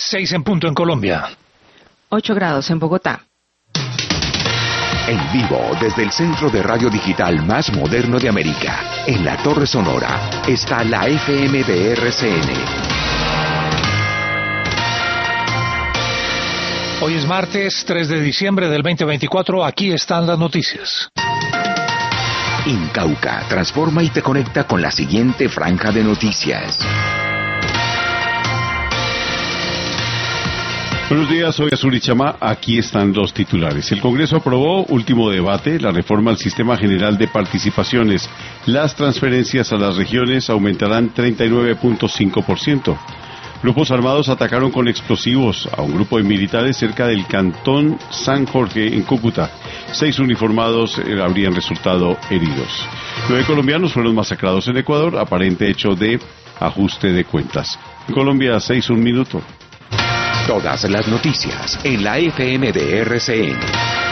6 en punto en Colombia. 8 grados en Bogotá. En vivo desde el centro de radio digital más moderno de América, en la Torre Sonora, está la FM de RCN. Hoy es martes 3 de diciembre del 2024, aquí están las noticias. Incauca transforma y te conecta con la siguiente franja de noticias. Buenos días, soy Azuri Chama. Aquí están los titulares. El Congreso aprobó, último debate, la reforma al Sistema General de Participaciones. Las transferencias a las regiones aumentarán 39.5%. Grupos armados atacaron con explosivos a un grupo de militares cerca del cantón San Jorge, en Cúcuta. 6 uniformados habrían resultado heridos. 9 colombianos fueron masacrados en Ecuador, aparente hecho de ajuste de cuentas. En Colombia, 6:01. Todas las noticias en la FM de RCN.